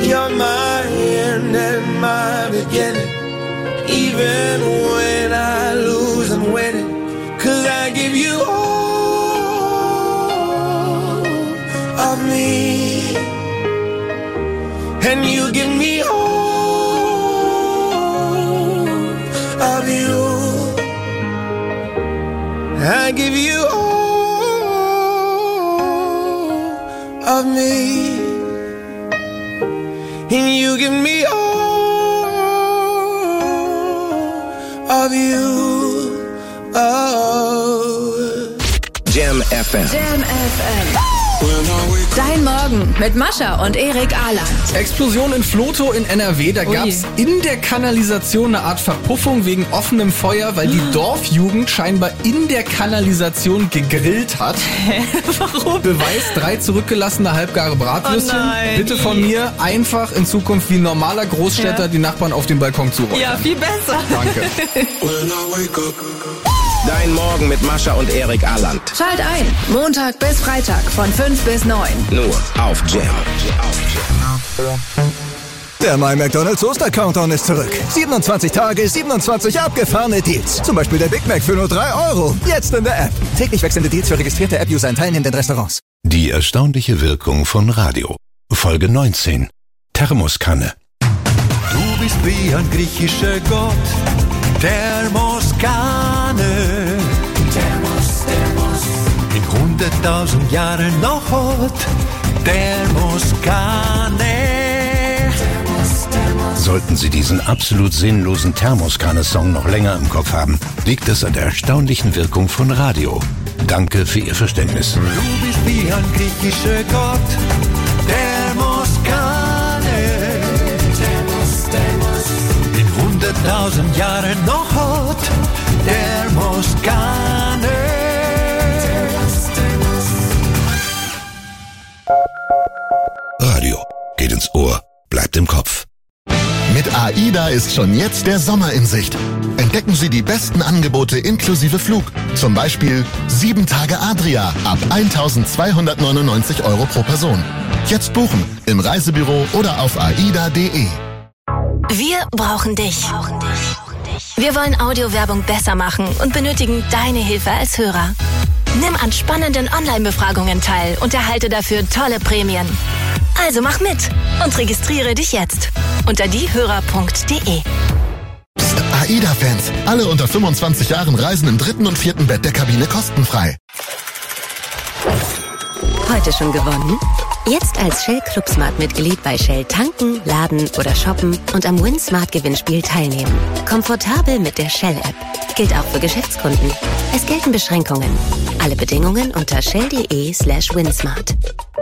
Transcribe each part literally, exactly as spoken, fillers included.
You're my end and my beginning. Even when I lose, I'm winning. Cause I give you all of me, and you give me all of you. I give you all of me, and you give me all of you. Oh. Jam F M. Jam F M. Dein Morgen mit Mascha und Erik Aland. Explosion in Vlotho in N R W. Da Ui. gab's in der Kanalisation eine Art Verpuffung wegen offenem Feuer, weil die Dorfjugend scheinbar in der Kanalisation gegrillt hat. Hä? Warum? Beweis: drei zurückgelassene halbgare Bratwürstchen. Oh nein. Bitte von mir einfach in Zukunft wie ein normaler Großstädter Ja. die Nachbarn auf den Balkon zuräumen. Ja, viel besser. Danke. Dein Morgen mit Mascha und Erik Aland. Schalt ein. Montag bis Freitag von fünf bis neun. Nur auf Jam. Der My McDonald's Oster-Countdown ist zurück. siebenundzwanzig Tage, siebenundzwanzig abgefahrene Deals. Zum Beispiel der Big Mac für nur drei Euro. Jetzt in der App. Täglich wechselnde Deals für registrierte App-User in teilnehmenden Restaurants. Die erstaunliche Wirkung von Radio. Folge neunzehn. Thermoskanne. Du bist wie ein griechischer Gott. Thermoskanne. Thermos, Thermos. In hunderttausend Jahren noch hot. Thermoskanne. Thermos, Thermos. Sollten Sie diesen absolut sinnlosen Thermoskanne-Song noch länger im Kopf haben, liegt es an der erstaunlichen Wirkung von Radio. Danke für Ihr Verständnis. Du bist wie ein griechischer Gott. Thermoskanne. Thermos, Thermos. In hunderttausend Jahren noch hot. Thermoskanne. Thermos, Thermos. Radio geht ins Ohr, bleibt im Kopf. Mit AIDA ist schon jetzt der Sommer in Sicht. Entdecken Sie die besten Angebote inklusive Flug. Zum Beispiel sieben Tage Adria ab eintausendzweihundertneunundneunzig Euro pro Person. Jetzt buchen im Reisebüro oder auf aida punkt de. Wir brauchen dich. Wir wollen Audiowerbung besser machen und benötigen deine Hilfe als Hörer. Nimm an spannenden Online-Befragungen teil und erhalte dafür tolle Prämien. Also mach mit und registriere dich jetzt unter diehörer punkt de. Psst, AIDA-Fans, alle unter fünfundzwanzig Jahren reisen im dritten und vierten Bett der Kabine kostenfrei. Heute schon gewonnen? Jetzt als Shell Club Smart Mitglied bei Shell tanken, laden oder shoppen und am Win Smart Gewinnspiel teilnehmen. Komfortabel mit der Shell App. Gilt auch für Geschäftskunden. Es gelten Beschränkungen. Alle Bedingungen unter shell punkt de slash winsmart.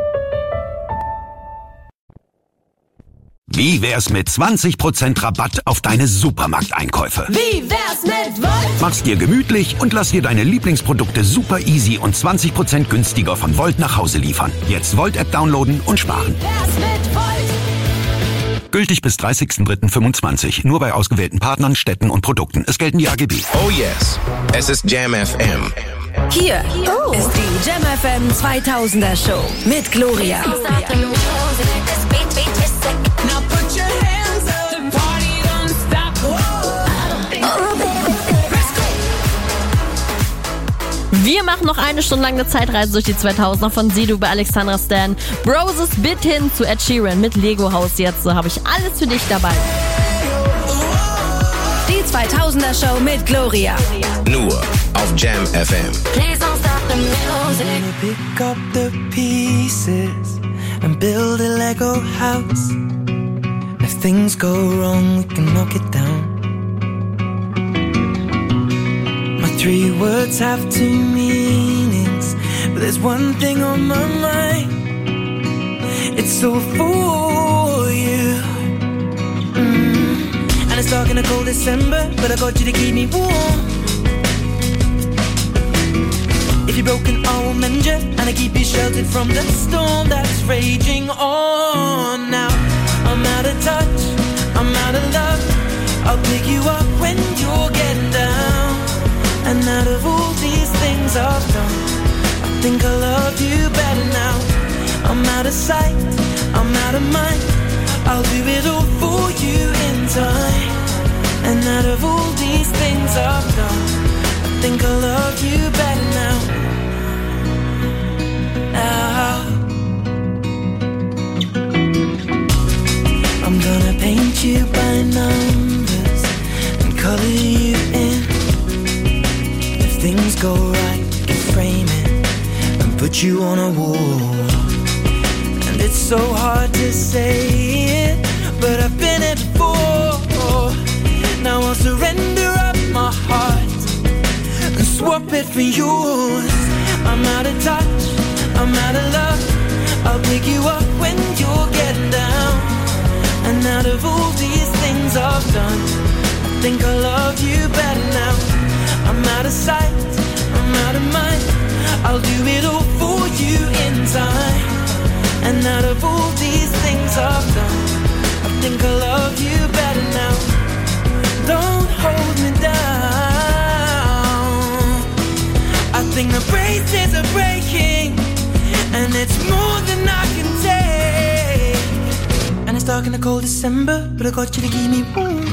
Wie wär's mit zwanzig Prozent Rabatt auf deine Supermarkteinkäufe? Wie wär's mit Volt? Mach's dir gemütlich und lass dir deine Lieblingsprodukte super easy und zwanzig Prozent günstiger von Volt nach Hause liefern. Jetzt Volt-App downloaden und sparen. Wie wär's mit Volt? Gültig bis dreißigster dritter fünfundzwanzig. Nur bei ausgewählten Partnern, Städten und Produkten. Es gelten die A G B. Oh yes, es ist Jam F M. Hier oh. ist die Jam F M zweitausender Show mit Gloria. Wir machen noch eine Stunde lang eine Zeitreise durch die zweitausender von Sido bei Alexandra Stan, Broses bis hin zu Ed Sheeran mit Lego Haus. Jetzt so habe ich alles für dich dabei. Die zweitausender Show mit Gloria. Nur auf Jam F M. Please don't stop the music. Pick up the pieces and build a Lego house. If things go wrong, we can knock it down. Three words have two meanings, but there's one thing on my mind. It's all for you. Mm. And it's dark in a cold December, but I got you to keep me warm. If you're broken, I will mend you, and I keep you sheltered from the storm that's raging on. Now I'm out of touch, I'm out of love. I'll pick you up when you're getting down. And out of all these things I've done, I think I love you better now. I'm out of sight, I'm out of mind. I'll do it all for you in time. And out of all these things I've done, I think I love you better now. Now I'm gonna paint you by numbers and color you in. If things go right, I can frame it and put you on a wall. And it's so hard to say it, but I've been it before. Now I'll surrender up my heart and swap it for yours. I'm out of touch, I'm out of love. I'll pick you up when you're getting down. And out of all these things I've done, I think I love you better now. I'm out of sight, I'm out of mind. I'll do it all for you in time. And out of all these things I've done, I think I love you better now. Don't hold me down. I think the braces are breaking, and it's more than I can take. And it's dark in the cold December, but I got you to keep me warm.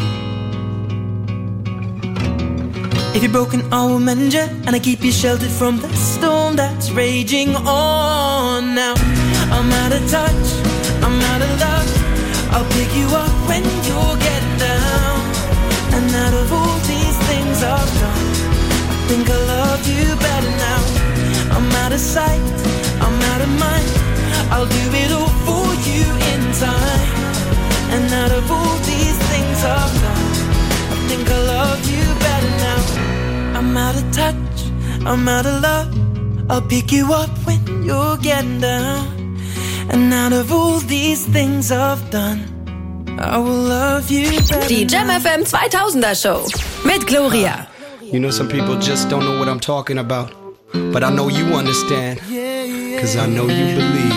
If you're broken, I will mend you, and I keep you sheltered from the storm that's raging on. Now I'm out of touch, I'm out of love. I'll pick you up when you're getting down. And out of all these things I've done, I think I love you better now. I'm out of sight, I'm out of mind. I'll do it all for you in time. And out of all these things I've done, I think I love you better now. I'm out of touch, I'm out of love. I'll pick you up when you're getting down. And out of all these things I've done, I will love you better. Die Jam F M zweitausender Show mit Gloria. You know, some people just don't know what I'm talking about, but I know you understand, cause I know you believe.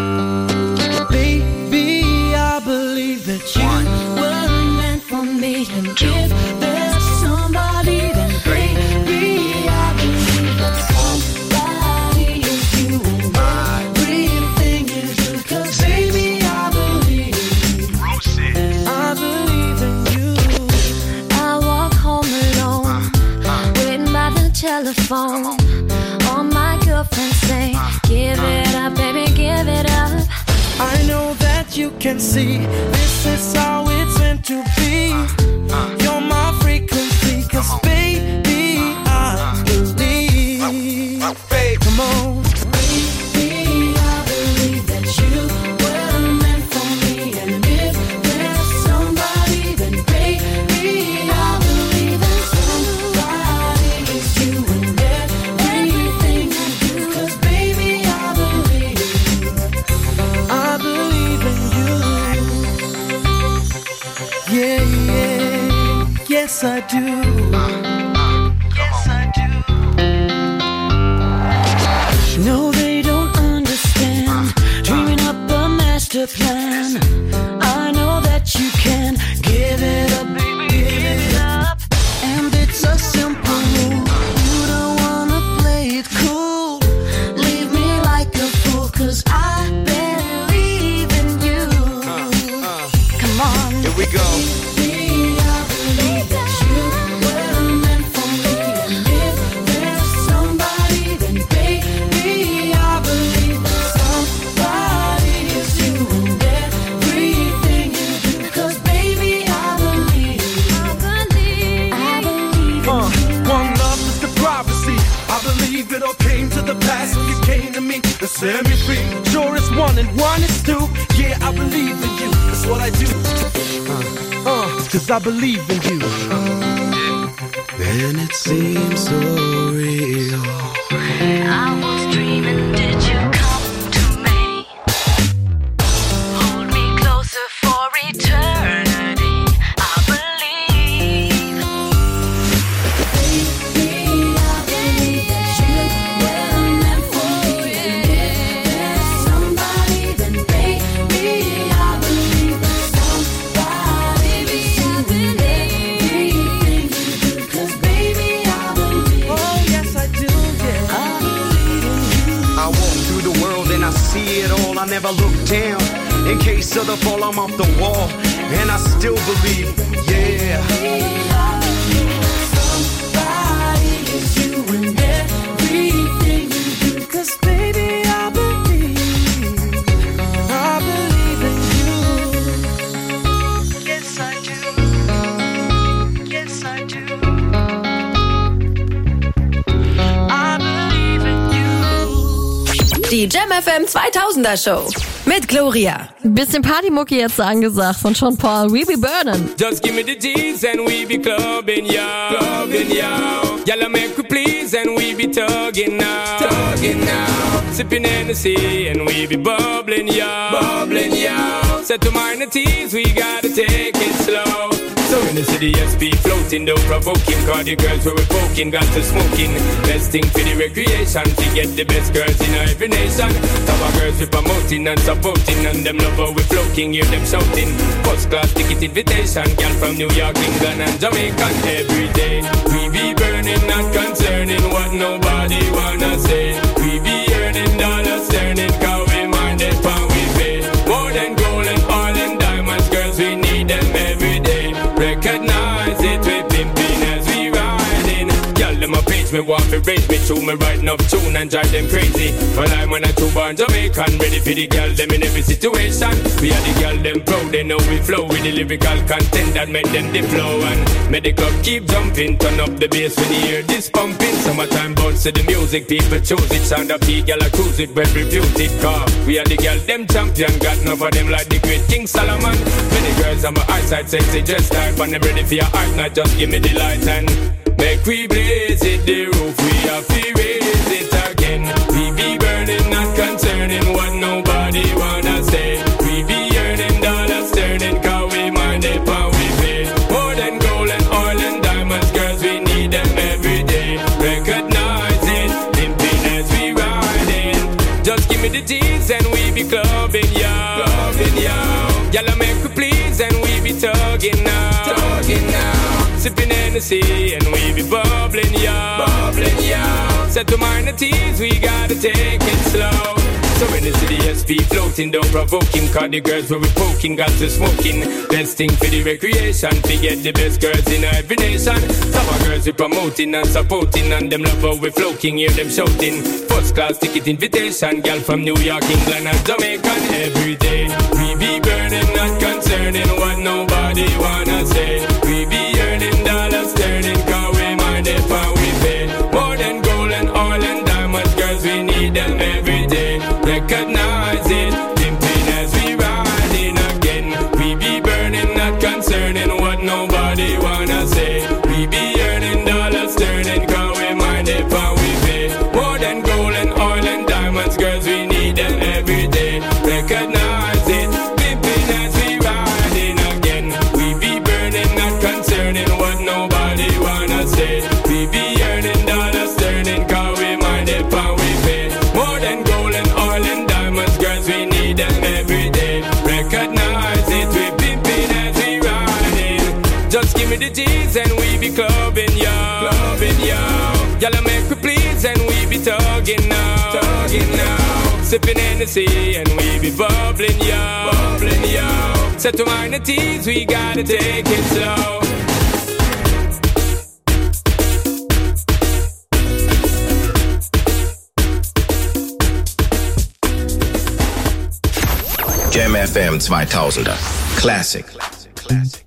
Baby, I believe that you were meant for me. And if there's somebody, then baby, I believe that somebody is you. And everything you do, cause baby, I believe. I believe in you. I walk home alone, waiting by the telephone. All my girlfriends say, give it up, baby, give it up. I know that you can see this is how it's meant to be. You're my frequency, cause baby, I believe. Come on. Baby, I believe that you were meant for me. And if there's somebody, then baby, I believe that somebody is you. And everything you do, cause baby, I believe. I believe in you. Yeah, yeah, yes I do. Yes I do. No, they don't understand. Dreaming up a master plan. I know that you can. Give it up, baby, give it up. And it's a simple rule. You don't wanna play it cool. Leave me like a fool, cause I believe in you. Come on. Here we go. Baby, I believe that you were meant for me. And if there's somebody, then baby, I believe that somebody is you. And everything you do, cause baby, I believe. I believe. I believe in Uh, you. one love is the prophecy. I believe it all came to the pass when you came to me to set me free. Sure it's one and one is two. Yeah, I believe in you. That's what I do. Uh, uh, cause I believe in you. And it seems so real. I was dreaming, did you come to me? Hold me closer for eternity. I believe. Baby, I believe that you were meant for me. And if there's somebody, then baby, I believe that somebody is you. And everything you do, cause baby, I believe. In case of the fall, I'm off the wall. And I still believe, yeah. Somebody is you and everything you do. 'Cause baby, I believe, I believe in you. Yes, I do. Yes, I do. I believe in you. Die Jam F M zweitausender Show mit Gloria. Bisschen Partymucke jetzt angesagt von Sean Paul. We be burning. Just give me the G's and we be clubbing, yeah. Clubbing, yeah. Y'all make we please and we be tugging now. Tugging now. Sipping Hennessy and we be bubbling, yeah. Bubbling, yeah. Set to minor teas, we gotta take it slow. So in the city, S P floating, though provoking. Cause the girls where we're poking, got to smoking. Best thing for the recreation, to get the best girls in every nation. Some of girls we promoting and supporting, and them love how we floating, hear them shouting. First class ticket invitation, girl from New York, England and Jamaica. Every day we be burning, not concerning what nobody wanna say. We be earning dollars, turning, cause we minded how we pay. More than gold and oil and diamonds, girls we need them every day. Recognize it, we pimping as we riding. Y'all them a page me want to raise me to me writing up tune and drive them crazy. Well I'm when I two born Jamaican, ready for the girl them in every situation. We are the girl them proud, they know we flow with the lyrical content that make them the flow. And make the club keep jumping, turn up the bass when you hear this pumping. Summertime bounce to the music, people choose it. Sound up the girl I cruise it, well reputed car. We are the girl them champion, got enough of them like the great King Solomon. Many girls on my eyesight sexy just type, and them ready for your heart, not just give me the light and make we blaze it, the roof we have to raise it again. We be burning, not concerning what nobody wanna say. We be earning dollars, turning, cause we mind it, how we pay. More than gold and oil and diamonds, girls we need them every day. Recognize it, pimping as we riding. Just give me the G's and we be clubbing, yeah. Clubbing, yeah. Y'all make we please and we be tugging now. Tugging now. Sipping Hennessy and we be bubbling, yeah. Bubbling, yeah. Set to minor teas, we gotta take it slow. So in the city, S P floating, don't provoking. Cause the girls where we poking, got to smoking. Best thing for the recreation, to get the best girls in every nation. Some of girls we promoting and supporting, and them love how we floating, hear them shouting. First class ticket invitation, girl from New York, England and Jamaica. Every day we be burning, not concerning what nobody wanna say. We be earning dollars, turning, cause we mind it how we pay. More than gold and oil and diamonds, girls we need them every day. Recognize it, pimping as we riding again. We be burning, not concerning what nobody wanna say. We be earning dollars, turning, cause we mind it how we pay. More than gold and oil and diamonds, girls we need them every day. Recognize it, pimping as we riding again. We be burning, not concerning what nobody wanna say. We be earning dollars, turning, cause we mind it how we pay. More than gold and oil and diamonds, girls we need them every day. Recognize it, we pimping as we riding. Just give me the G's and we be clubbing, yeah. Clubbing, yeah. Y'all make we please and we be tugging now. Tugging now. Sipping Hennessy and we be bubbling, yeah. Bubbling, yeah. Set to minor teas, we gotta take it slow. Jam F M zweitausender. Classic. Classic.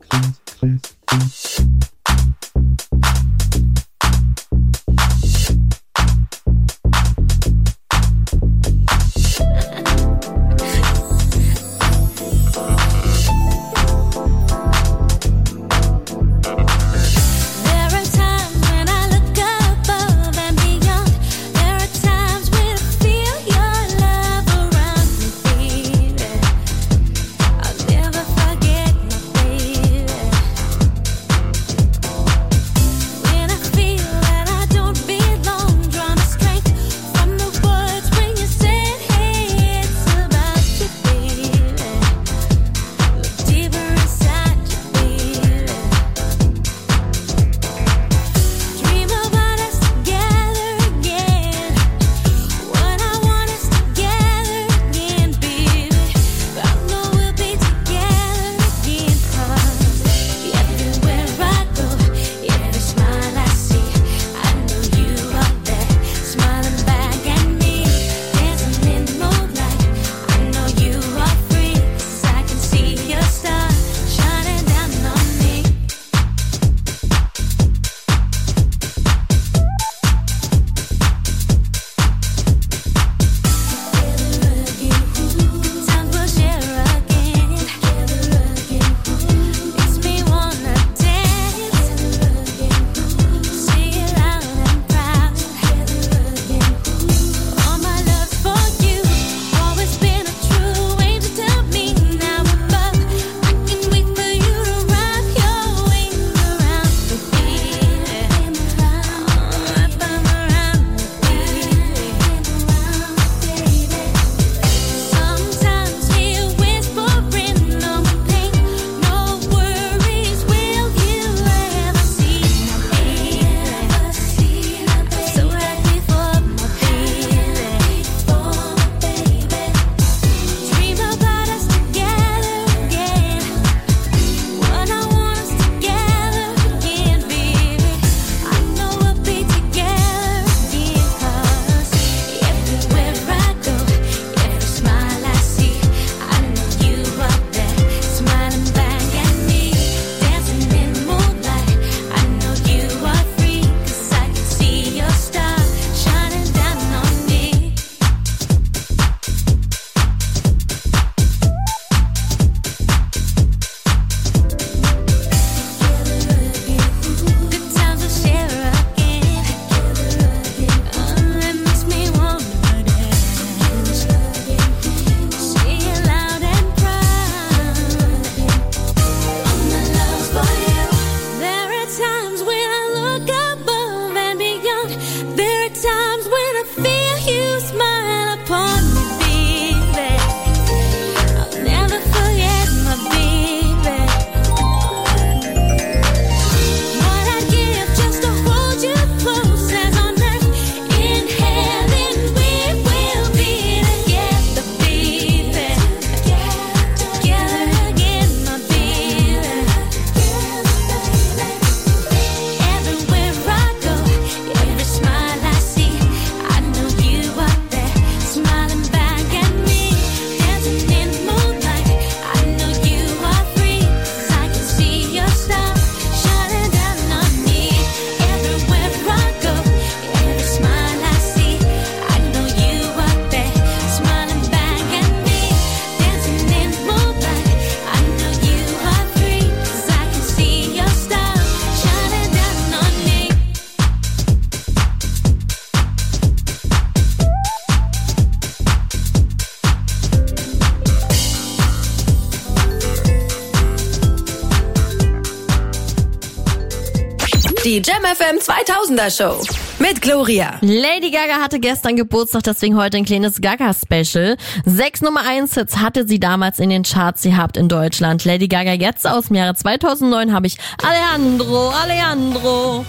Die Jam F M zweitausender Show mit Gloria. Lady Gaga hatte gestern Geburtstag, deswegen heute ein kleines Gaga-Special. Sechs Nummer eins Hits hatte sie damals in den Charts gehabt in Deutschland. Lady Gaga jetzt aus dem Jahre zweitausendneun habe ich Alejandro, Alejandro.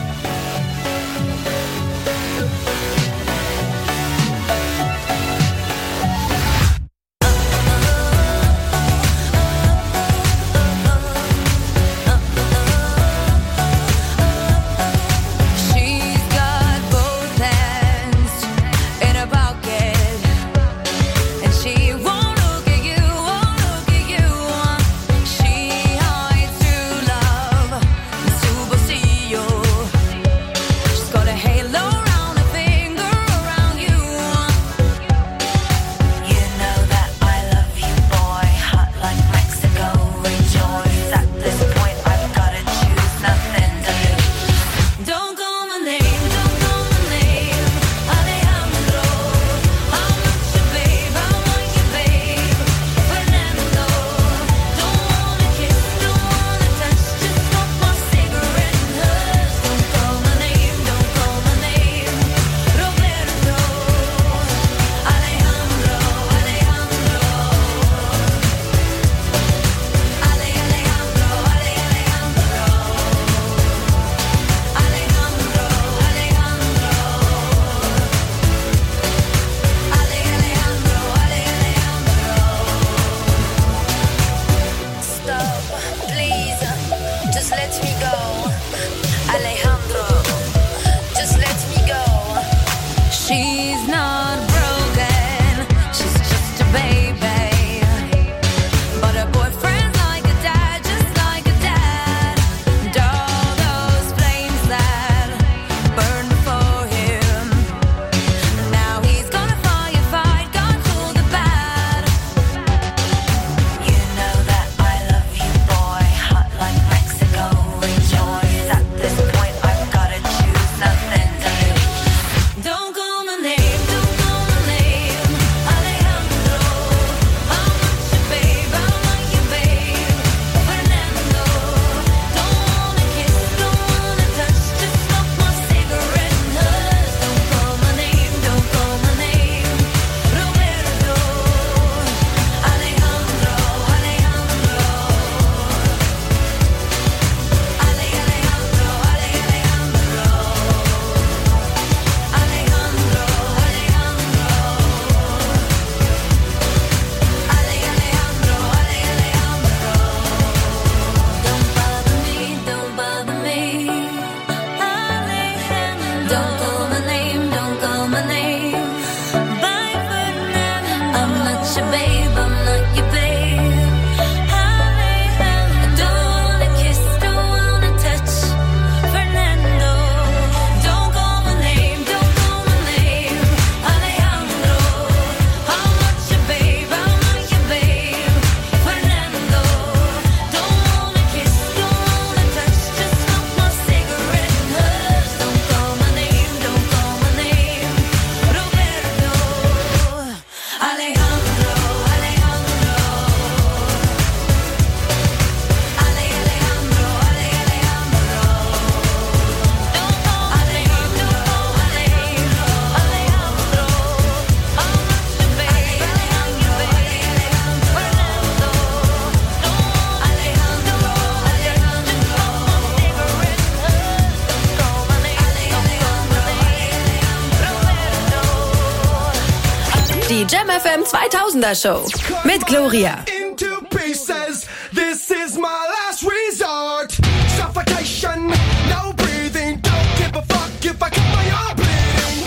Die Jam F M zweitausender Show mit Gloria. Into pieces, this is my last resort. Suffocation, no breathing, don't give a fuck if I cut my arm bleeding.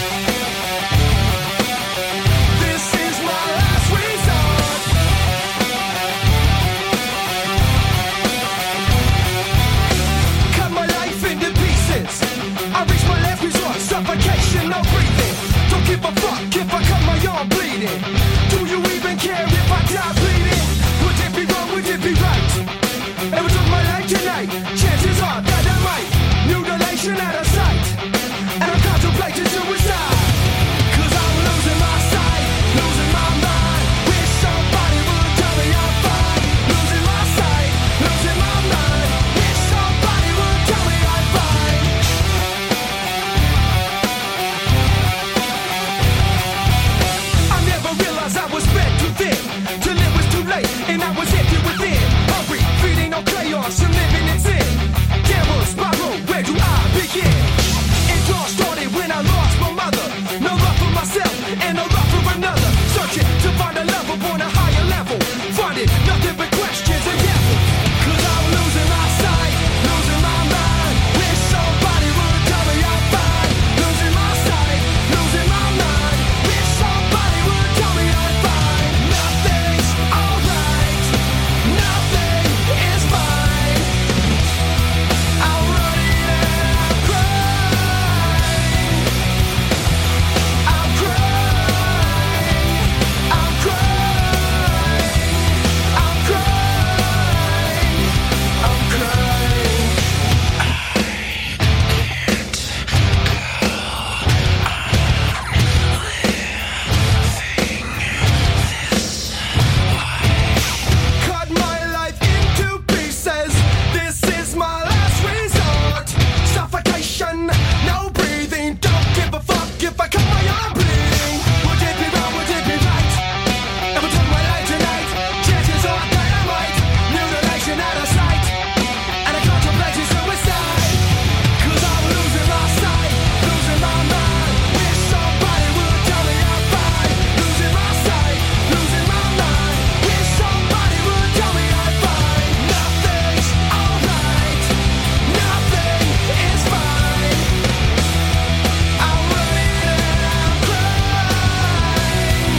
This is my last resort. Cut my life into pieces. I reach my last resort. Suffocation, no breathing. Don't give a fuck if I cut my arm bleeding. Do you even care if I die bleeding? Would it be wrong? Would it be right? play, and I was empty within. Hungry, feeding on chaos and living in sin. Camera, spiral, where do I begin? It all started when I lost my mother. No love for myself and no love for another. Searching to find a love upon a higher level. Finding nothing but questions and devils. Cause I'm losing my sight, losing my mind. Wish somebody would tell me I'm fine. Losing my sight, losing my mind. Wish somebody would tell me I'm fine. Nothing's alright, nothing is fine. I'm running and I'm crying. I'm crying, I'm crying, I'm crying, I'm crying. Cut my life into pieces. This is my last resort. Suffocation, no breathing. Don't give a fuck if I cut my arm bleeding. Would it be wrong? Would it be right? If I took my life tonight, chances are dynamite. Mutilation out of sight, and I contemplated suicide. Cause I'm losing my sight, losing my mind. Wish somebody would tell me I'm fine. Losing my sight, losing my mind. Wish somebody would tell me I'm fine. Nothing's alright, nothing is fine. I'm running and I'm crying.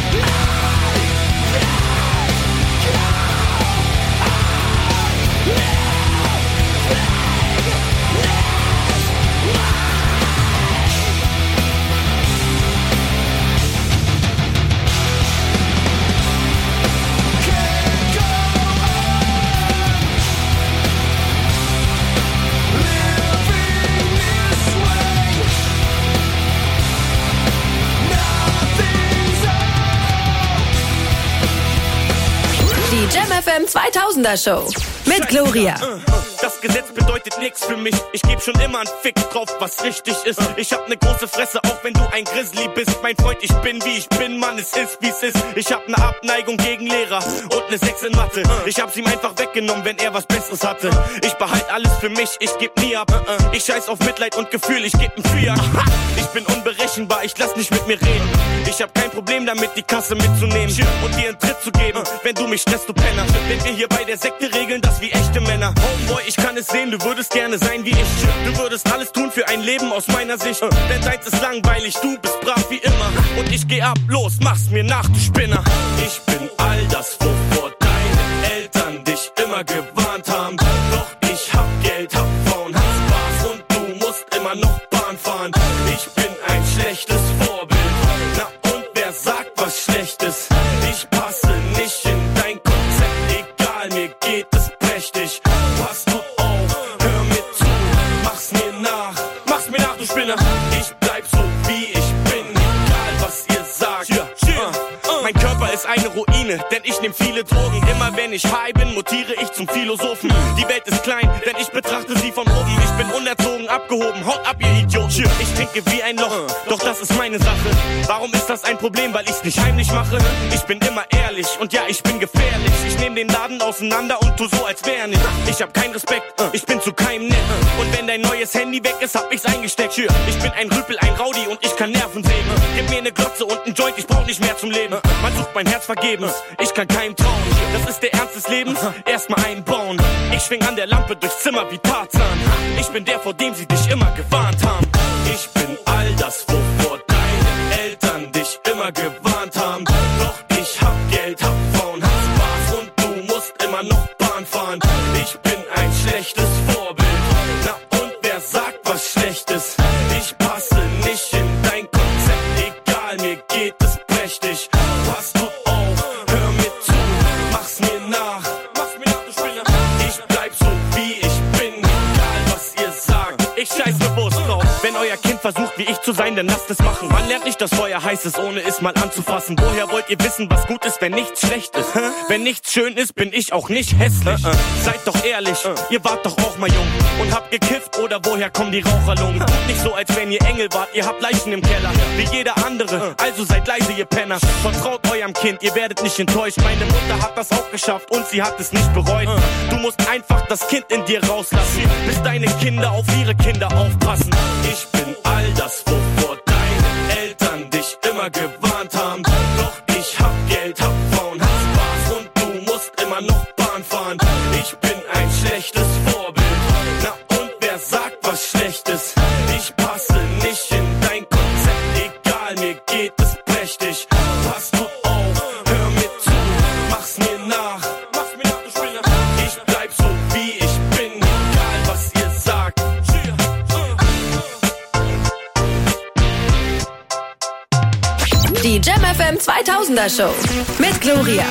Die Jam F M zweitausender Show mit Gloria. Das Gesetz bedeutet nichts für mich. Ich geb schon immer einen Fick drauf, was richtig ist. Ich hab ne große Fresse, auch wenn du ein Grizzly bist. Mein Freund, ich bin wie ich bin, Mann, es ist wie's ist. Ich hab ne Abneigung gegen Lehrer und ne sechs in Mathe. Ich hab's ihm einfach weggenommen, wenn er was Besseres hatte. Ich behalt alles für mich, ich geb nie ab. Ich scheiß auf Mitleid und Gefühl, ich geb 'n Fiat. Ich bin unberechenbar, ich lass nicht mit mir reden. Ich hab kein Problem damit, die Kasse mitzunehmen und dir einen Tritt zu geben, wenn du mich stresst, du Penner. Wenn wir hier bei der Sekte regeln, das wie echte Männer. Homeboy, ich kann es sehen, du würdest gerne sein wie ich. Du würdest alles tun für ein Leben aus meiner Sicht. Denn deins ist langweilig, du bist brav wie immer. Und ich geh ab, los, mach's mir nach, du Spinner. Ich bin all das, wovor deine Eltern dich immer gewarnt haben. Doch ich hab Geld, hab Frauen, hab Spaß und du musst immer noch Bahn fahren. Ich bin ein schlechtes Vorbild. Na und wer sagt was Schlechtes? Ich passe nicht in dein Konzept, egal, mir geht es prächtig. Pass du auf, hör mir zu, mach's mir nach, mach's mir nach, du Spinner. Ich bleib so wie ich bin, egal was ihr sagt. Ja, uh, mein Körper ist eine Ruine, denn ich nehm viele Drogen. Immer wenn ich high bin, mutiere ich zum Philosophen. Die Welt ist klein, denn ich betrachte sie von oben. Ich bin unerzogen, abgehoben, haut ab, ihr Idioten. Ich trinke wie ein Loch, doch das ist meine Sache. Warum ist das ein Problem? Weil ich's nicht heimlich mache. Ich bin immer ehrlich und ja, ich bin gefährlich. Ich nehm den Laden auseinander und tu so, als wär nicht. Ich hab keinen Respekt, ich bin zu keinem nett. Und wenn dein neues Handy weg ist, hab ich's eingesteckt. Ich bin ein Rüpel, ein Rowdy und ich kann Nerven sägen. Gib mir ne Glotze und ein Joint, ich brauch nicht mehr zum Leben. Man sucht mein Herz vergebens, ich kann keinem trauen. Das ist der Ernst des Lebens, erstmal einbauen. Ich schwing an der Lampe durchs Zimmer wie Tarzan. Ich bin der, vor dem sie dich immer gewarnt haben. Ich bin all das, wovor deine Eltern dich immer gewarnt haben. Doch ich hab Geld, hab Frauen, hab Spaß und du musst immer noch Bahn fahren. Ich bin ein schlechtes Vorbild. Na und wer sagt was Schlechtes? Ich passe nicht in dein Konzept, egal, mir geht es prächtig. Pass du auf, hör mir zu, mach's mir nach, mach's mir nach, du Spinner. Ich bleib so wie ich bin, egal was ihr sagt. Ich scheiß bewusst drauf, wenn euer Kind versucht wie ich zu sein, dann lasst es machen. Man lernt nicht, dass Feuer heiß ist, ohne es mal anzufassen. Woher wollt ihr wissen, was gut ist, wenn nichts schlecht ist? Wenn nichts schön ist, bin ich auch nicht hässlich. uh, uh. Seid doch ehrlich, uh. ihr wart doch auch mal jung und habt gekifft, oder woher kommen die Raucherlungen? Tut nicht so, als wenn ihr Engel wart, ihr habt Leichen im Keller, wie jeder andere, also seid leise, ihr Penner. Vertraut eurem Kind, ihr werdet nicht enttäuscht. Meine Mutter hat das auch geschafft und sie hat es nicht bereut. Du musst einfach das Kind in dir rauslassen, bis deine Kinder auf ihre Kinder aufpassen. Ich bin all das, wovor deine Eltern dich immer gewarnt haben. Doch ich hab Geld, hab Frauen, hab Spaß und du musst immer noch Bahn fahren. Ich bin ein schlechtes Vorbild, na und wer sagt was Schlechtes? Ich passe nicht in dein Konzept, egal, mir geht es prächtig. Pass du auf, hör mir zu, mach's mir nach. Mach's mir nach, du Spinner. Ich bleib so wie ich bin, egal was ihr sagt. Die Jam F M zweitausender Show mit Gloria.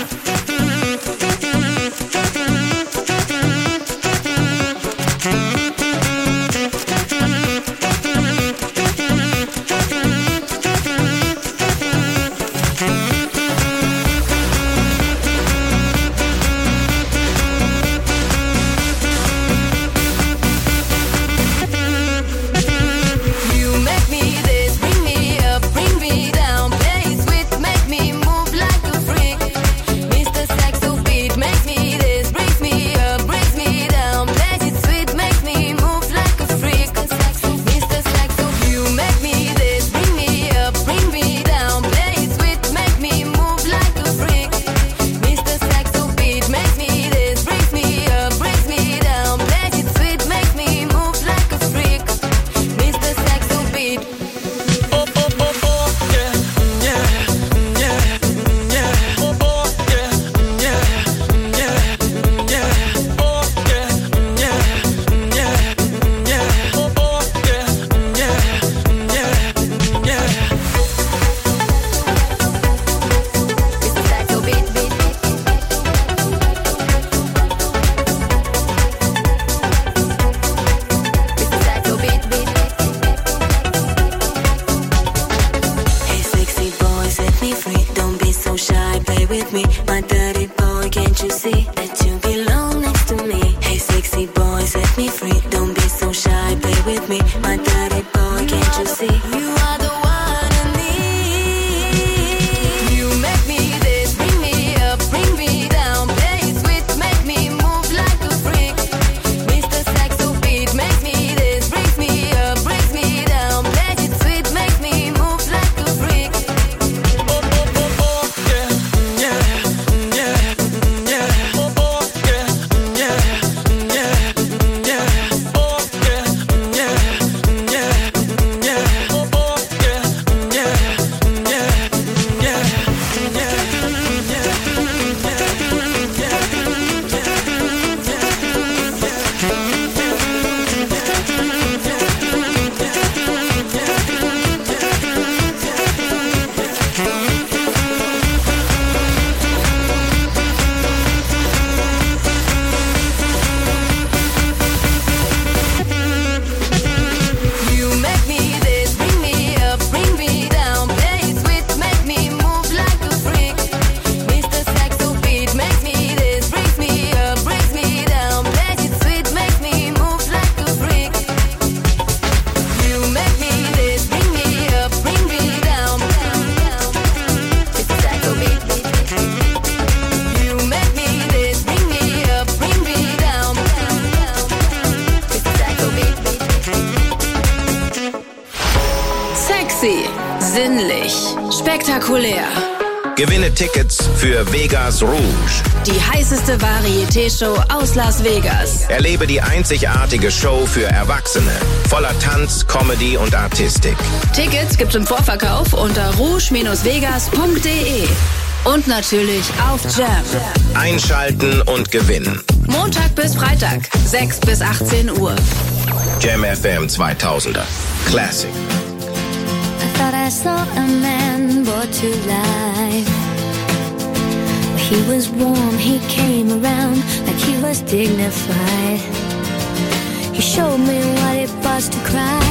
Sinnlich. Spektakulär. Gewinne Tickets für Vegas Rouge. Die heißeste Varieté-Show aus Las Vegas. Erlebe die einzigartige Show für Erwachsene. Voller Tanz, Comedy und Artistik. Tickets gibt's im Vorverkauf unter rouge vegas punkt de. Und natürlich auf Jam. Einschalten und gewinnen. Montag bis Freitag, sechs bis achtzehn Uhr. Jam F M zweitausender. Classic. I thought I saw a man brought to life. He was warm, he came around like he was dignified. He showed me what it was to cry.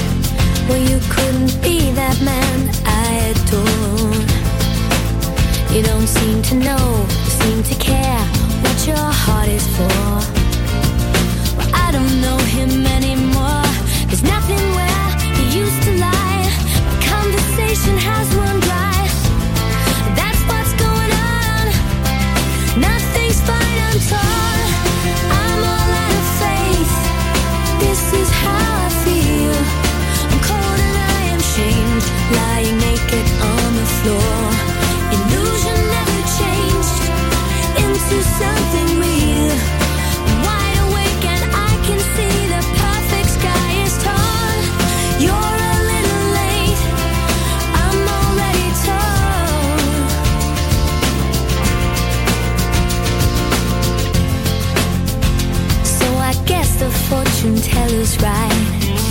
Well, you couldn't be that man I adore. You don't seem to know, seem to care what your heart is for. Well, I don't know him anymore. There's nothing where he used to lie. My conversation has run dry. That's what's going on. Nothing's fine, I'm torn. I'm all out of faith. This is how I feel. I'm cold and I am shamed, lying naked on the floor. Illusion never changed into something real. I'm wide awake and I can see the perfect sky is torn. You're a little late, I'm already torn. So I guess the fortune teller's right.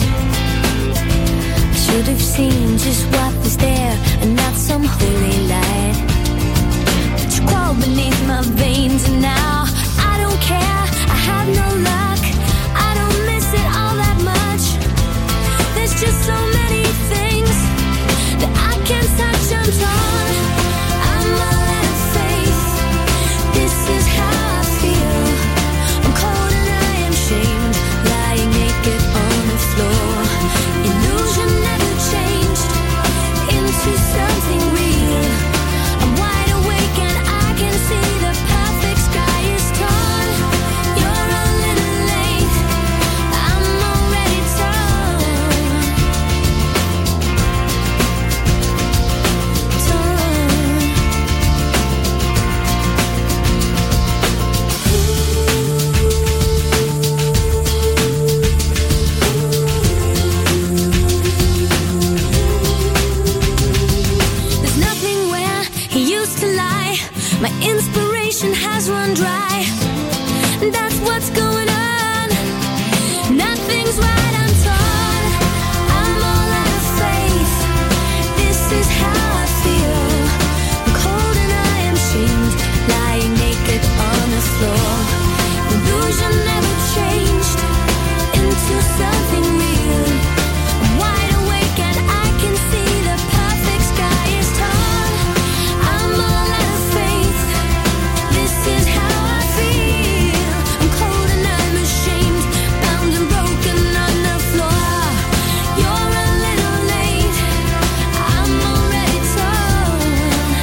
I should have seen just what was there and not some holy light. But you crawl beneath my veins and now I don't care, I have no luck. I don't miss it all that much. There's just so many things that I can't touch, I'm torn. I'm all out of faith. This is how I feel. I'm cold and I am shamed, lying naked on the floor. Illusion never changed into something real. I'm wide awake and I can see the perfect sky is torn. You're a little late, I'm already torn. There's nothing where he used to lie. My inspiration has run dry. That's what's going on. Nothing's right, I'm torn. I'm all out of faith. This is how I feel. I'm cold and I am shamed, lying naked on the floor. Illusion never changed into something real. I'm wide awake and I can see the perfect sky is torn. I'm all out of faith. This is how I feel. I'm cold and I'm ashamed, bound and broken on the floor. You're a little late, I'm already torn.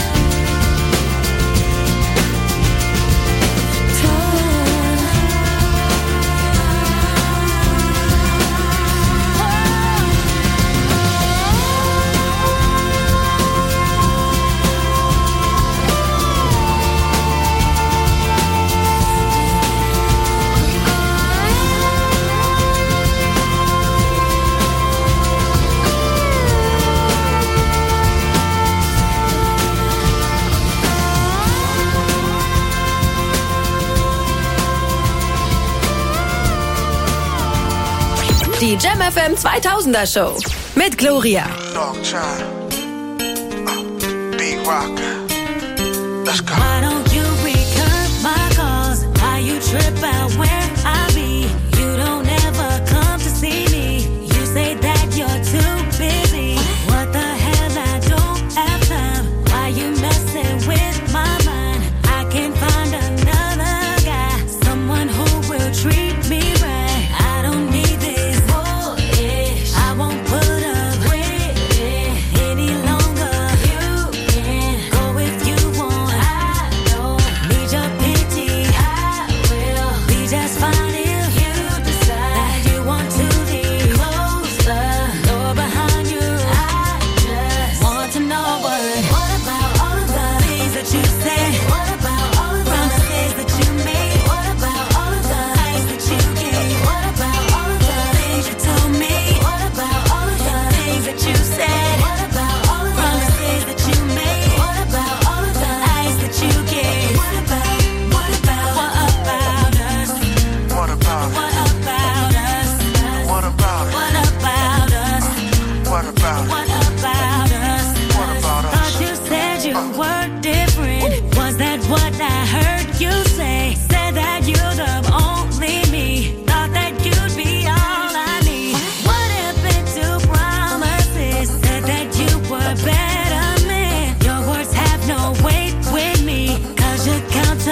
Die Jam F M zweitausender Show mit Gloria. Dogchild. Uh, Big Rock. Let's go. Why don't you return my calls? Why you trip out where I be? You don't ever come to see me. You say that you're too busy. What the hell, I don't have time. Why you messing with my mind? I can find another guy, someone who will treat me right. I don't need this bullshit. I won't put up with it any longer. You can go if you want. I don't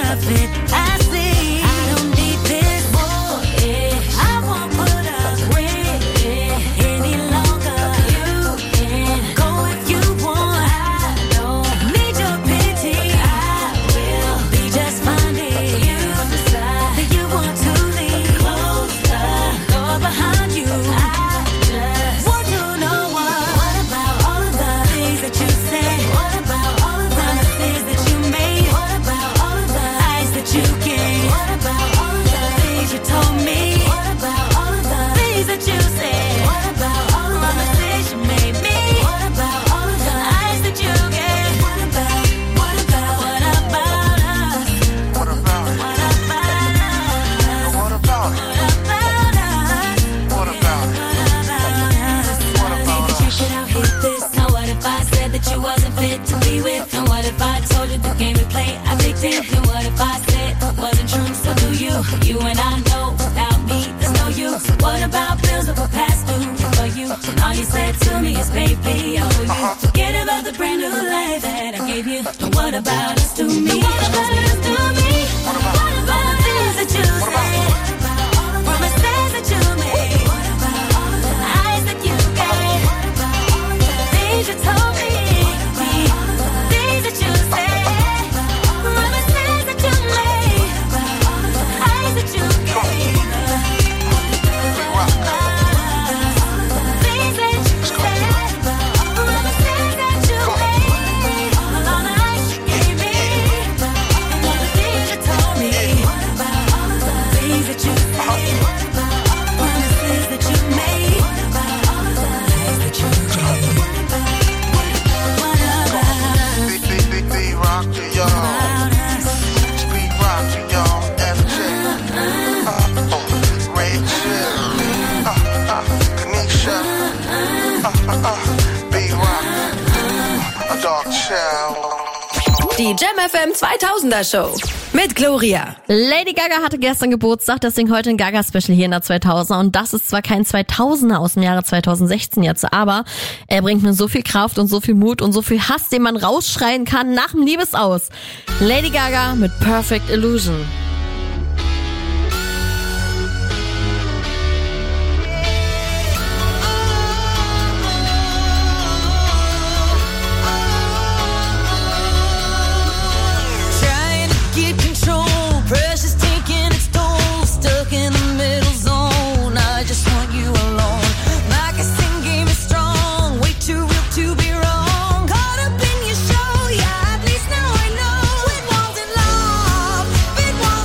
of it. I see. I don't need this more. Yeah. I won't put up with it any longer. You can go if you want. I don't need your pity. I will be just fine if you decide that you want to leave closer, go behind you. I just want to know what. What about all of the things that you said? What about all of the promises that you made? What about all of the eyes that you gave? What about all of the things you told me? What about all of the things that you said? What about all of the promises you made me? What about all of the eyes that you gave? What about, what about, what about us? What about it? What about us? What about it? What about us? What about it? What about us? You should have hit this. Now what if I said that you wasn't fit to be with? And what if I told you the game we play I picked it? And what if I said it wasn't true? So do you? You and I know without me there's no you. So what about bills that were past due for you? And all you said to me is baby I owe you. Forget about the brand new life that I gave you. And what about us to me? What about us to me? What about the things that you said? Promises that you made? Eyes that you gave? Things you told me? Things that you said? Promises that you made? Eyes that you gave? Things that you said? Promises that you made? All the eyes you gave me? And all the things you told me? Things that you said? Promises that you made? Eyes that you gave? What about Big, big, big, big rock to y'all. Speed rock to y'all. F J. Uh, oh, Red Chill. Uh, uh, Kanisha. Uh, uh, uh, Big Rock. A Dog Chow. Die Jam F M zweitausender Show mit Gloria. Lady Gaga hatte gestern Geburtstag, deswegen heute ein Gaga-Special hier in der zweitausender. Und das ist zwar kein zweitausender aus dem Jahre zweitausendsechzehn jetzt, aber er bringt mir so viel Kraft und so viel Mut und so viel Hass, den man rausschreien kann nach dem Liebesaus. Lady Gaga mit Perfect Illusion. Trying to get control, pressure's taking its toll, stuck in the middle zone. I just want you alone. My guessing game is strong, way too real to be wrong. Caught up in your show, yeah, at least now I know it wasn't love, it was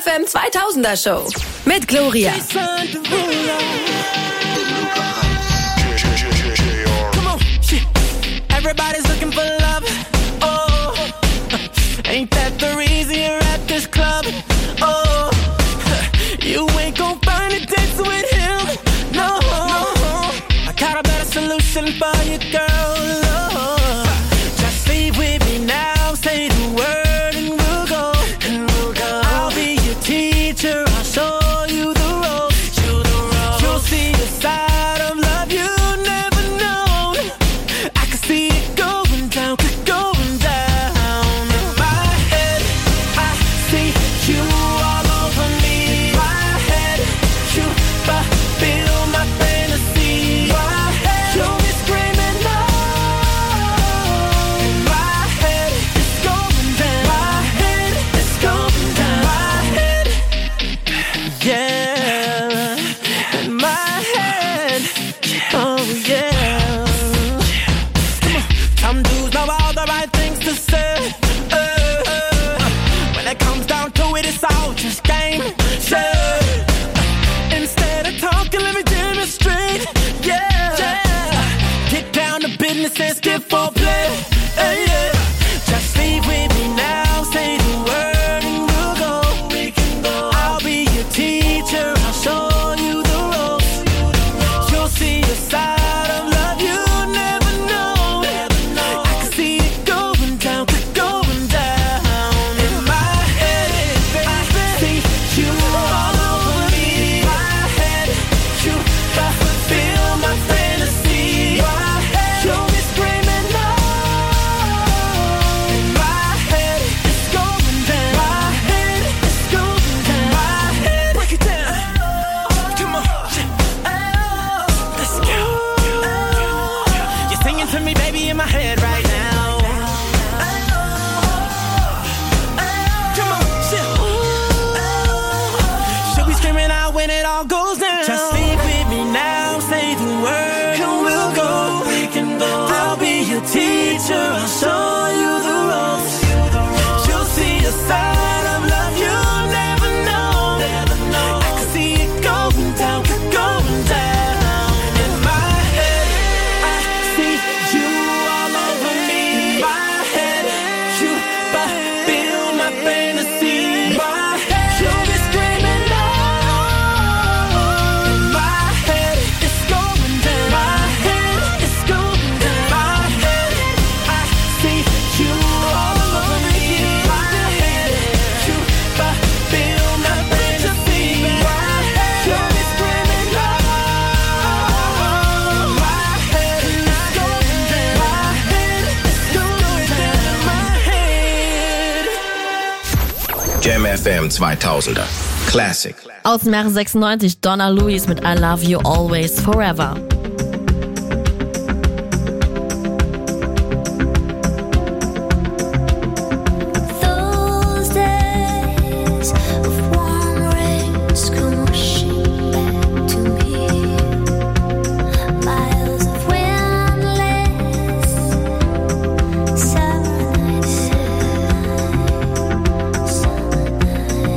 M zweitausender Show mit Gloria. Everybody's looking for love. Oh, ain't that the reason you're at this club? Oh, you ain't gon' find a dance with him. No, I got a better solution for you, girl. Oh, just leave with me now. Say the word and we'll go. And we'll go. I'll be your teacher. I'll show you the ropes. You the ropes. You'll see a side of love you never known. I can see it going down, going down. In my head, I see you all over me. My head, you fulfill my fantasy. My head, you'll be screaming no. In my head, it's going down. My head, it's going down. My head, yeah. In my head, oh yeah. Some dudes know all the right things to say. Uh, uh, when it comes down to it, it's all just game. Yeah. Instead of talking, let me demonstrate. Yeah. yeah. Get down to business and skip for play. Uh, yeah. Just leave with me now. Say the word and we'll go. We can go. I'll be your teacher. I'll show you the ropes. You'll see a side of love you never know. I can see it going down, going down. In my head, I see you all over me. My head, you fulfill my fantasy. My head, you'll be screaming no. In my head, it's going down. My head, it's going down. My head, break it down. Come on, let's go. You're singing to me, baby, in my head right now. Come on, shit. She'll be screaming out when it all goes down. Just leave with me now, say the word and we'll go. We can go. I'll be your teacher, I'll show you the ropes. You'll see a side of love you never know. I can see it going down, going down. In my head, I see you all over me. My head, you fulfill my fantasy. My head, you'll be screaming no. In my head, it's going down. My head, it's going down. My head, I see you all over me. My head, you fulfill my fantasy. My head, you'll be screaming no. My head, it's going down. My head, it's going down. My head. Jam F M zweitausender. Classic. Aus dem Jahre sechsundneunzig Donna Lewis mit I Love You Always Forever. Those days of warm rays come rushing back to me. Miles of windless summer nights,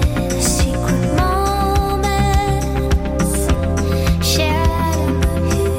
secret moments shared in the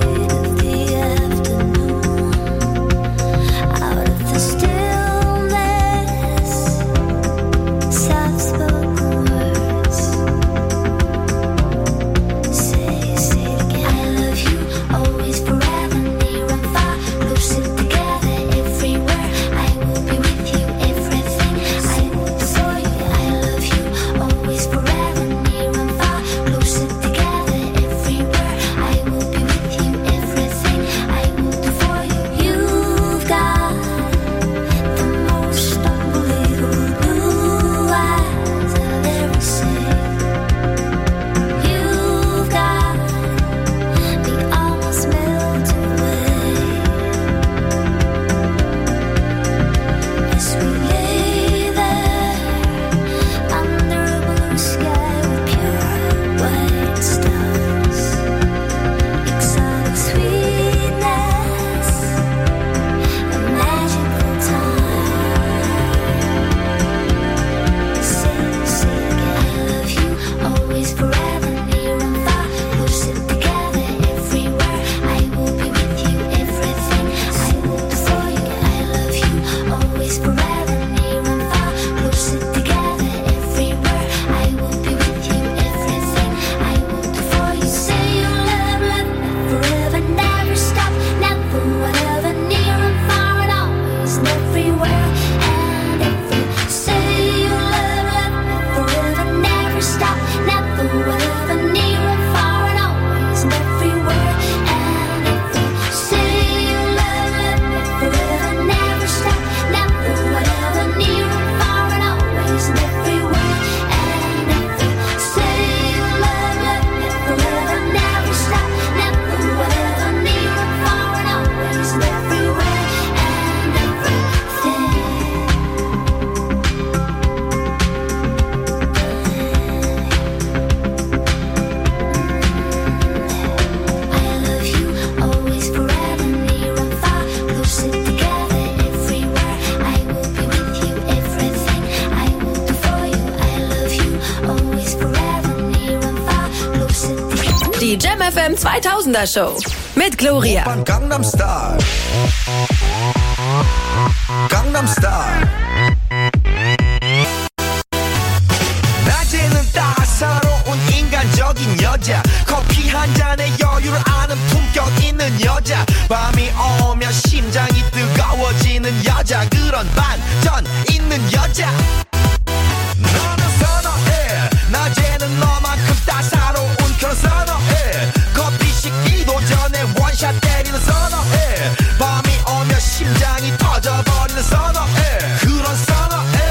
F M zweitausender Show mit Gloria. Gangnam Style. Gangnam Style. 낮에는 따사로운 인간적인 여자, 커피 한 잔에 여유를 아는 품격 있는 여자, 밤이 오면 심장이 뜨거워지는 여자, 그런 반전 있는 여자. 너는 선호해, 낮에는 너만큼 따사로운 그런 선호해, 커피 식기도 전에 원샷 때리는 선호해, 밤이 오면 심장이 터져버리는 선호해, 그런 선호해.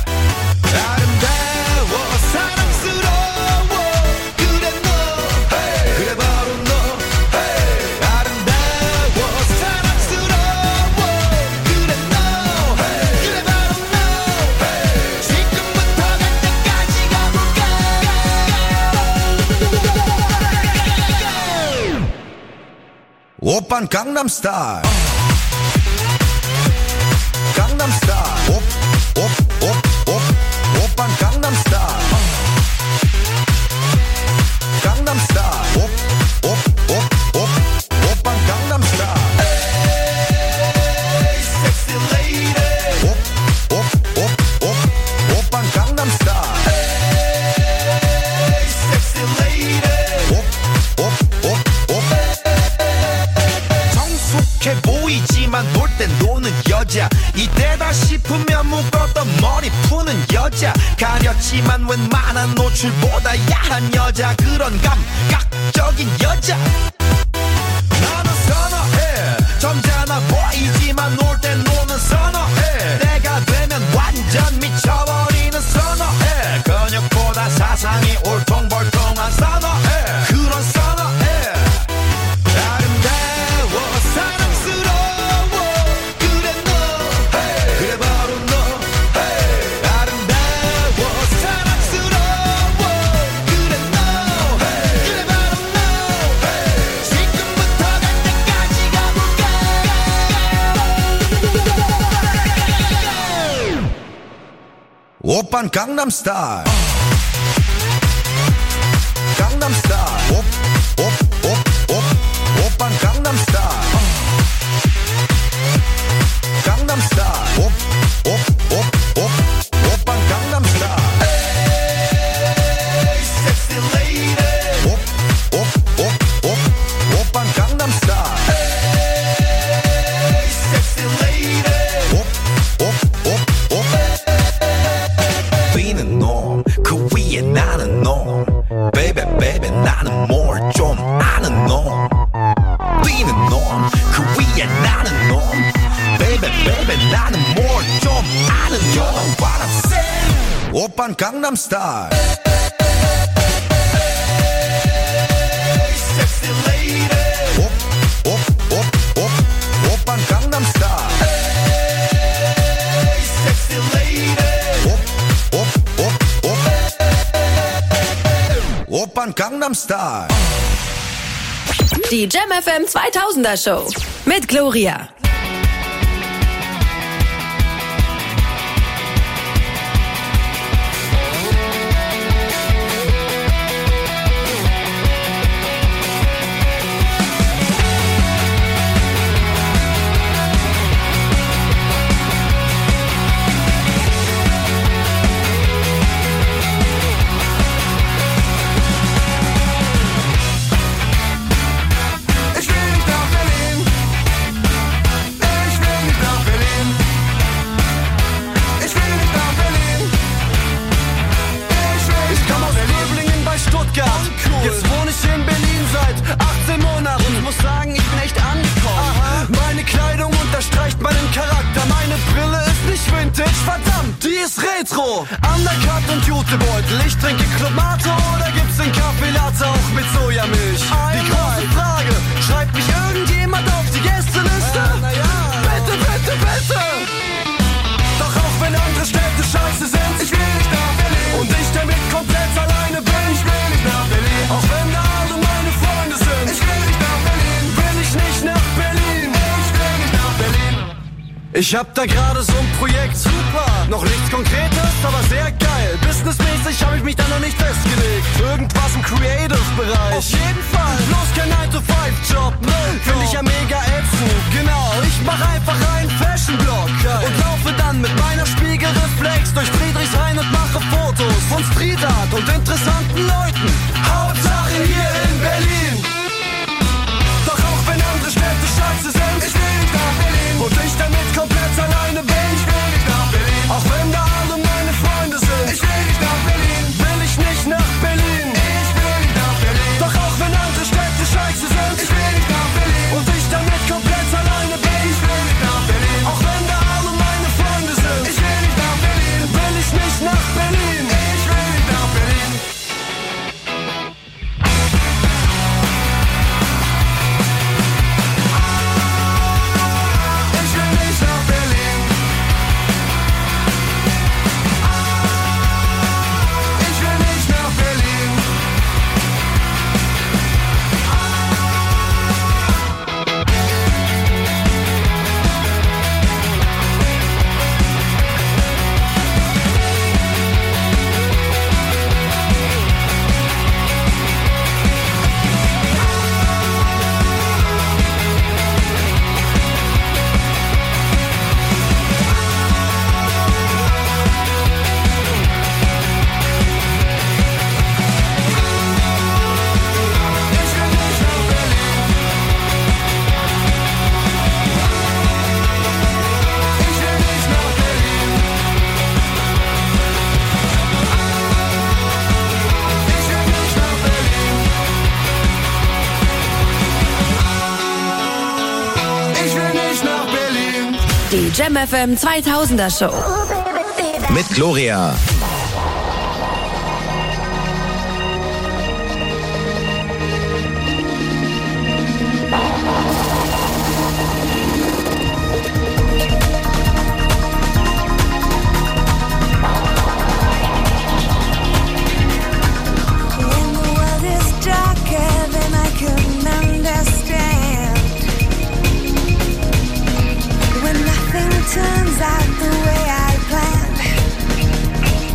아름다워 사랑스러워 그래 너 hey. 그래 바로 너 hey. 아름다워 사랑스러워 그래 너 hey. 그래 바로 너 hey. 지금부터 갈 때까지 가볼까. 오빤 강남 스타일. 강남 스타일. 오, 오, 오, 오. 오빤 강남 스타일. 강남 스타일. 오, 오, 오, 오. 오빤 강남 스타일. Hey, sexy lady. 오, 오, 오, 오. 오빤 강남 스타일. Hey, sexy lady. 오, 오, 오, 오. 성숙해 보이지만 놀 땐 노는 여자, 이때다 싶으면 묶었던 머리 푸는 여자, 가렸지만 웬만한 노출보다 야한 여자, 그런 감각적인 여자. 나는 선호해, 점잖아 보이지만 놀 땐 노는 선호해, 내가 되면 완전 미쳐버리는 선호해, 근육보다 사상이 울퉁불퉁한 선호해, 그런 선호해. 아름다워 사랑스러워 그래 너 hey. 그래 바로 너 hey. 아름다워 사랑스러워 그래 너 hey. 그래 바로 너 hey. 지금부터 갈 때까지 가볼까. 오빤 강남 스타일. 강남 스타일. 오, 오, 오, 오. 오빤 강남 스타일. 강남 스타일. 오, 오, 오, 오. 오빤 강남 스타일. Hey, sexy lady. 오, 오, 오, 오. 오빤 강남 스타일. Hey, sexy lady. 오, 오, 오, 오. 뛰는 놈, 그 위에 나는 놈. Baby, baby, 나는 뭘 좀 아는 놈. 뛰는 놈, 그 위에 나는 놈. Baby, baby, 나는 뭘 좀 아는 놈. You know what I'm saying? 오빤 강남 스타일. Hey, sexy lady. 오, 오, 오, 오. 오빤 강남 스타일. Hey, sexy lady. 오, 오, 오, 오. 오빤 강남 스타일. Die Jam F M zweitausender Show mit Gloria. Ich will nicht nach Berlin. ist Retro. Undercut und Jutebeutel. Ich trinke Club Mate oder gibt's den Kaffee Latte auch mit Sojamilch? Die große Frage, schreibt mich irgendjemand auf die Gästeliste? Bitte, bitte, bitte! Doch auch wenn andere Städte scheiße sind, ich will nicht nach Berlin. Und ich damit komplett alleine bin, ich will nicht nach Berlin. Auch wenn da alle meine Freunde sind, ich will nicht nach Berlin. Will ich nicht nach Berlin, ich will nicht nach Berlin. Ich hab da gerade so ein Projekt, super. Noch nichts Konkretes, aber sehr geil. Businessmäßig hab ich mich da noch nicht festgelegt. Irgendwas im Creative-Bereich. Auf jeden Fall. Bloß kein nine to five Job, ne? Find ich ja mega ätzend. Genau, ich mach einfach einen Fashion-Blog. Und laufe dann mit meiner Spiegelreflex durch Friedrichshain und mache Fotos von Street Art und interessanten Leuten. Hauptsache hier in Berlin. Doch auch wenn andere Städte scheiße sind, ich will nicht nach Berlin. Und ich damit komplett alleine bin, ich will nicht nach Berlin. Auch wenn da alle meine Freunde sind, ich will nicht nach Berlin. Will ich nicht nach Berlin, ich will nicht nach Berlin. Doch auch wenn andere Städte scheiße sind, ich will nicht nach Berlin. Und ich damit komplett alleine bin, ich will nicht nach Berlin. Auch wenn da alle meine Freunde sind, ich will nicht nach Berlin. Will ich nicht nach Berlin, ich will nicht nach Berlin. Die Jam F M zweitausender Show. Mit Gloria. Turns out the way I planned.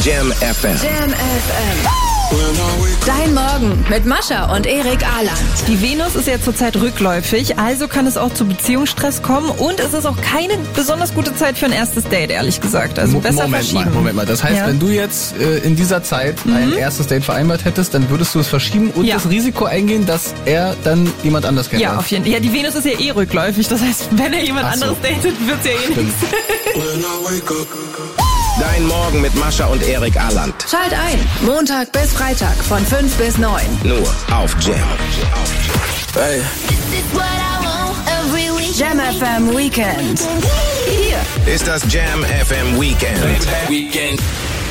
Jam F M. Jam F M. Dein Morgen mit Mascha und Erik Aland. Die Venus ist ja zurzeit rückläufig, also kann es auch zu Beziehungsstress kommen und es ist auch keine besonders gute Zeit für ein erstes Date, ehrlich gesagt. Also besser Moment verschieben. mal, Moment mal. Das heißt, ja. wenn du jetzt äh, in dieser Zeit Mhm. ein erstes Date vereinbart hättest, dann würdest du es verschieben und Ja. das Risiko eingehen, dass er dann jemand anders kennenlernt. Ja, auf jeden Fall. Ja, die Venus ist ja eh rückläufig, das heißt, wenn er jemand Ach so. anderes datet, wird's ja eh nichts. Dein Morgen mit Mascha und Erik Aland. Schalt ein. Montag bis Freitag von fünf bis neun. Nur auf Jam. Hey. Jam F M Weekend. Hier Ist das Jam F M Weekend. Weekend.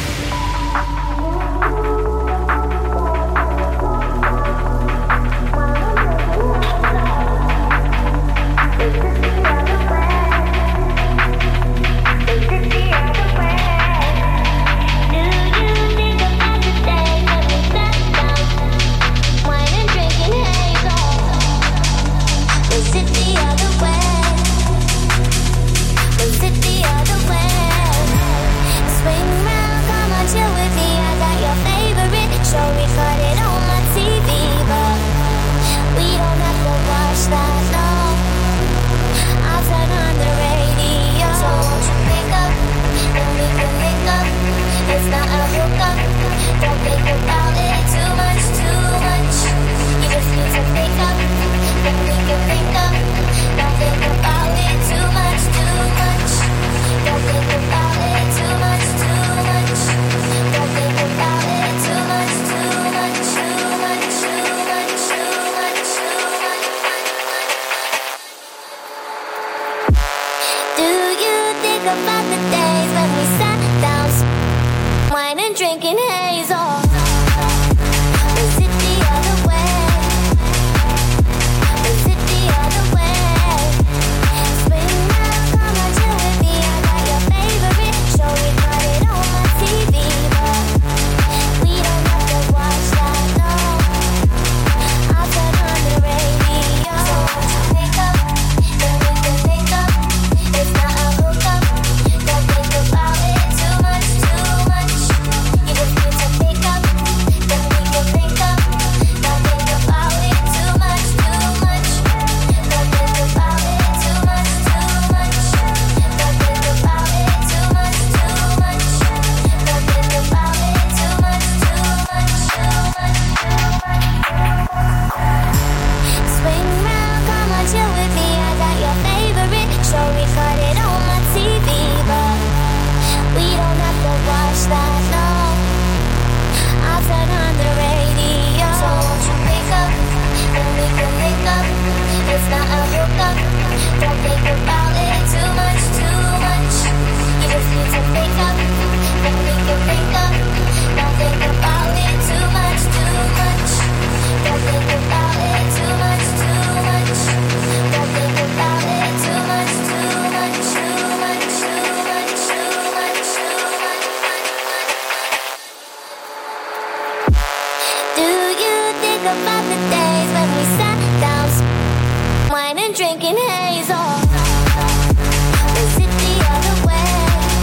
Drinking haze off. Was it the other way? Was it the other way? Swing round, come on, chill with me. I got your favorite show, we got it on my T V, but we don't have to watch that, no. I'll turn on the radio. So won't you pick up, then we can pick up. It's not a hookup, don't think about it too much, too much. You just need to pick up, then we can pick up. Don't think about it too much, too much. Don't think about it too much, too much. Don't think about it too much, too much. Don't think about it too much, too much, too much. Swing round, come on, chill with me. I got your favorite show, we got it on my T V, but we don't have to watch that, no. I'll turn on the radio. So won't you pick up, then we can pick up. It's not a hookup, don't think about it too much, too much. You just need to pick up, then we can pick up. Don't think about it too much, too much. Don't think about it too much, too much. Don't think about it too much, too much, too much, too much, too much, too much. Do you think about the days when we sat down, wine and drinking haze off? Was it the other way?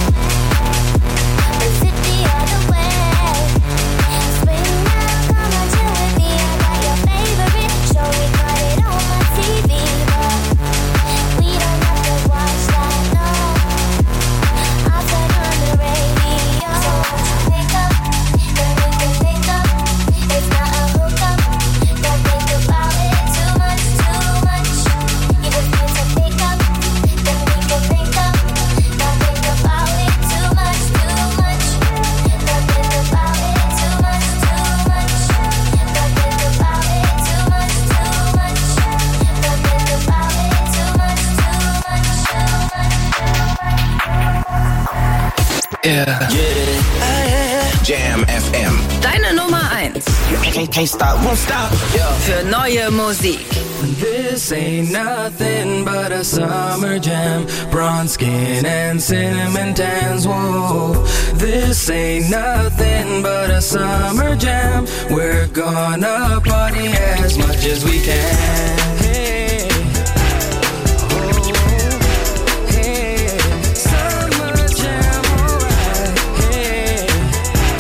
Was it the other way? Swing round, come on, chill with me. I got your favorite show, we got it on my T V, but we don't have to watch that, no. I'll turn on the radio. So won't you pick up, then we can pick up. It's not a hookup, don't think about it too much, too much. You just need to pick up, then we can pick up. Don't think about it too much, too much. Don't think about it too much, too much. Don't think about it too much, too much. Don't think about it too much, too much, too much. Yeah. Jam F M. Deine Nummer eins. Can't, can't stop, won't stop. Für neue Musik. This ain't nothing but a summer jam. Bronze skin and cinnamon tans. Whoa, this ain't nothing but a summer jam. We're gonna party as much as we can. Hey, oh, hey, summer jam, alright. Hey,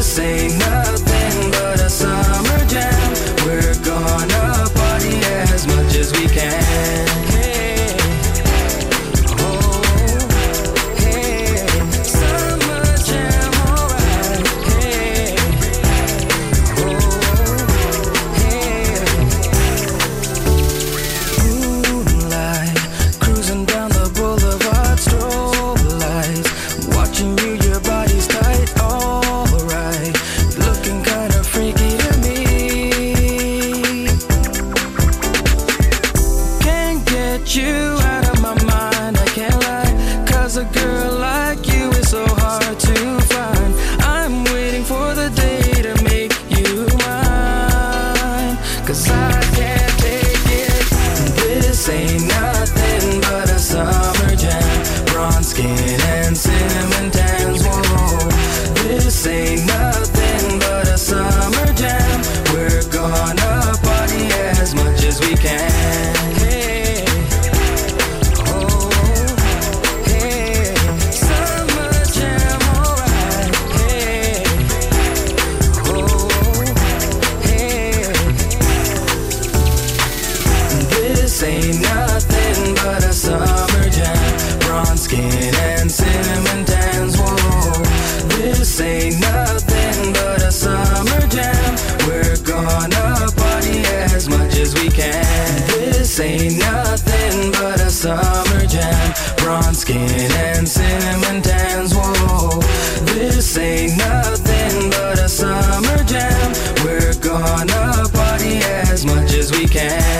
This ain't nothing but a summer jam. We're gonna party as much as we can. Hey, oh, hey, summer jam, alright. Hey, oh, hey. Moonlight, cruising down the boulevard, strobe lights, watching you, your body's tight, alright, looking kinda freaky to me. Can't get you out of my mind, I can't lie, 'cause a girl like you is so hard to find. I'm waiting for the day to make you mine, 'cause I can't take it. This ain't nothing but a summer jam. Bronze skin and cinnamon tans, whoa. This ain't nothing but a summer jam. We're gonna party as much as we can. Hey, oh, hey, summer jam, alright. Hey, oh, hey. This ain't nothing but a summer jam. Bronze skin and cinnamon tans, whoa. This ain't nothing but a summer jam. We're gonna party as much as we can. This ain't nothing but a summer jam. Bronze skin and cinnamon tans, whoa. This ain't nothing but a summer jam. We're gonna party as much as we can.